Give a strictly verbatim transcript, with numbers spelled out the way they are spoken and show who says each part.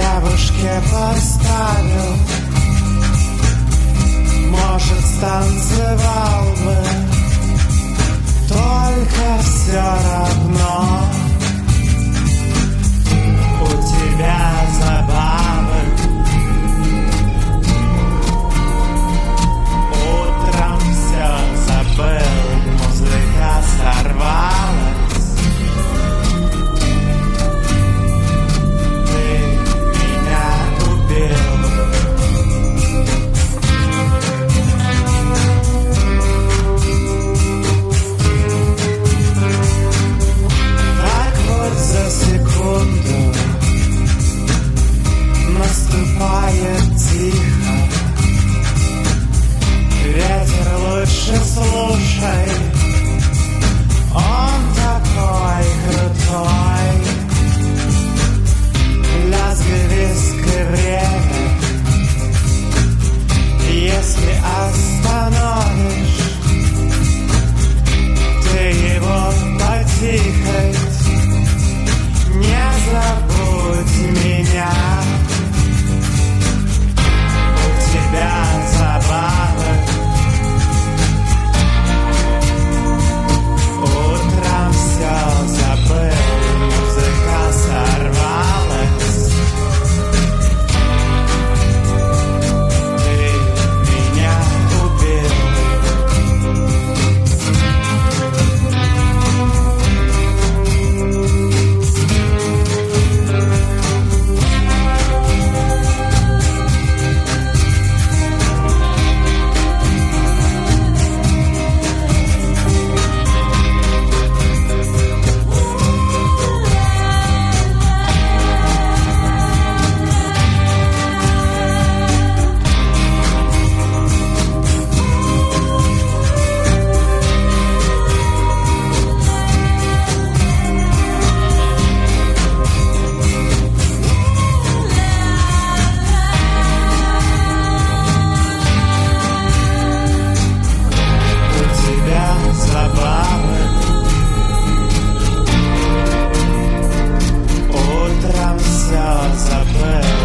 Speaker 1: девушке поставил, может, станцевал бы, только все равно у тебя забавы. Утром все забыл, музыка сорвалась. Ты меня убил. Так вот за секунду наступает тихо. Ветер лучше слушай, он такой крутой. Лязгай виски время, если остановишь ты его потихать. Не забудь меня, у тебя забавы. Утром все забыл, музыка сорвалась. Ты меня убил. Утром все забыл.